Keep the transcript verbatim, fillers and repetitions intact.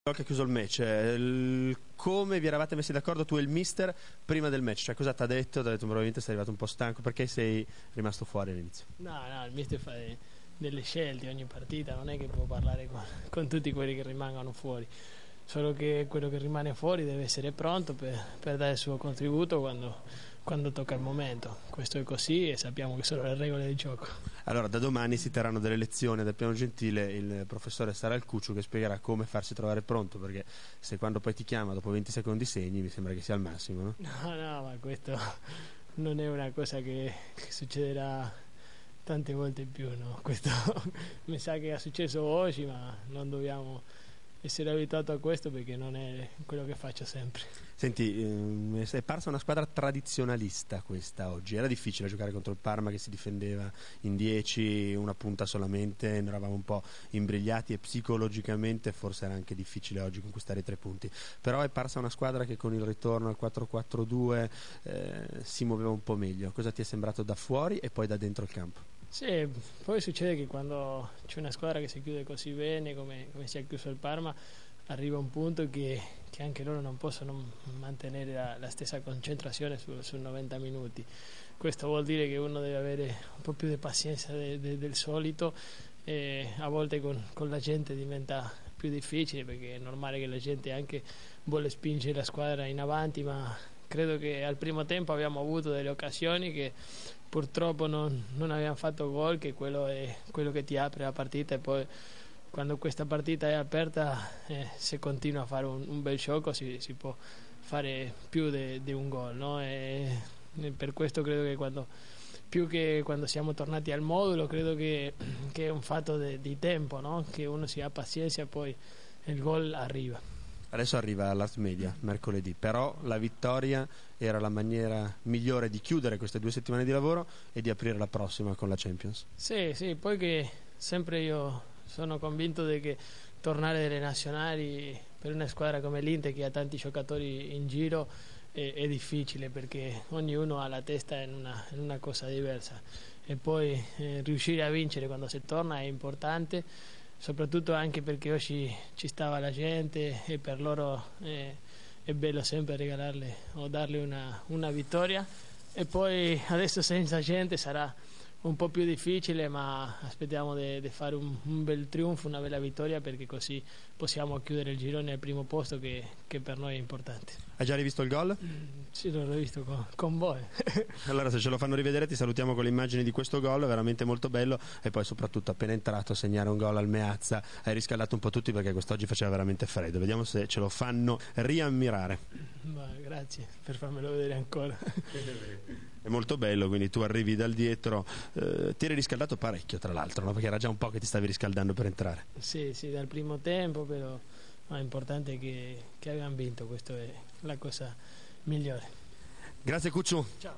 Che ha chiuso il match, il, come vi eravate messi d'accordo tu e il mister prima del match? Cioè, cosa ti ha detto? Ti ha detto probabilmente sei arrivato un po' stanco, perché sei rimasto fuori all'inizio? No, no, il mister fa delle scelte ogni partita, non è che può parlare con, con tutti quelli che rimangono fuori, solo che quello che rimane fuori deve essere pronto per, per dare il suo contributo quando, quando tocca il momento. Questo è così e sappiamo che sono le regole del gioco. Allora, da domani si terranno delle lezioni dal piano gentile, il professore sarà il Cucciu che spiegherà come farsi trovare pronto, perché se quando poi ti chiama dopo venti secondi segni mi sembra che sia al massimo, no? No, no, ma questo non è una cosa che, che succederà tante volte in più, no? Questo mi sa che è successo oggi, ma non dobbiamo essere abituati a questo perché non è quello che faccio sempre. Senti, ehm, è parsa una squadra tradizionalista questa oggi, era difficile giocare contro il Parma che si difendeva in dieci, una punta solamente, noi eravamo un po' imbrigliati e psicologicamente forse era anche difficile oggi conquistare i tre punti, però è parsa una squadra che con il ritorno al quattro quattro due eh, si muoveva un po' meglio. Cosa ti è sembrato da fuori e poi da dentro il campo? Sì, poi succede che quando c'è una squadra che si chiude così bene come, come si è chiuso il Parma, arriva un punto che, che anche loro non possono mantenere la, la stessa concentrazione su, su novanta minuti. Questo vuol dire che uno deve avere un po' più di pazienza de, de, del solito, e a volte con, con la gente diventa più difficile perché è normale che la gente anche vuole spingere la squadra in avanti, ma credo che al primo tempo abbiamo avuto delle occasioni che purtroppo non, non abbiamo fatto gol, che quello è quello che ti apre la partita, e poi quando questa partita è aperta, eh, se continua a fare un, un bel gioco si, si può fare più di un gol, no? E, e per questo credo che quando, più che quando siamo tornati al modulo, credo che, che è un fatto di tempo, no? Che uno si ha pazienza e poi il gol arriva. Adesso arriva l'Art Media mercoledì, però la vittoria era la maniera migliore di chiudere queste due settimane di lavoro e di aprire la prossima con la Champions. Sì, sì, poi che sempre io sono convinto di che tornare delle nazionali per una squadra come l'Inter che ha tanti giocatori in giro è, è difficile, perché ognuno ha la testa in una, in una cosa diversa, e poi eh, riuscire a vincere quando si torna è importante, soprattutto anche perché oggi ci stava la gente e per loro eh, è bello sempre regalarle o darle una, una vittoria. E poi adesso senza gente sarà un po' più difficile, ma aspettiamo di fare un, un bel trionfo, una bella vittoria, perché così possiamo chiudere il girone al primo posto, che, che per noi è importante. Hai già rivisto il gol? Mm, sì, l'ho rivisto con, con voi. Allora, se ce lo fanno rivedere ti salutiamo con le immagini di questo gol, veramente molto bello, e poi soprattutto appena entrato segnare un gol al Meazza, hai riscaldato un po' tutti perché quest'oggi faceva veramente freddo. Vediamo se ce lo fanno riammirare. Ma grazie per farmelo vedere ancora. È molto bello, quindi tu arrivi dal dietro, eh, ti eri riscaldato parecchio tra l'altro, no? Perché era già un po' che ti stavi riscaldando per entrare. Sì, sì, dal primo tempo, però no, è importante che, che abbiamo vinto, questa è la cosa migliore. Grazie Cucciu. Ciao.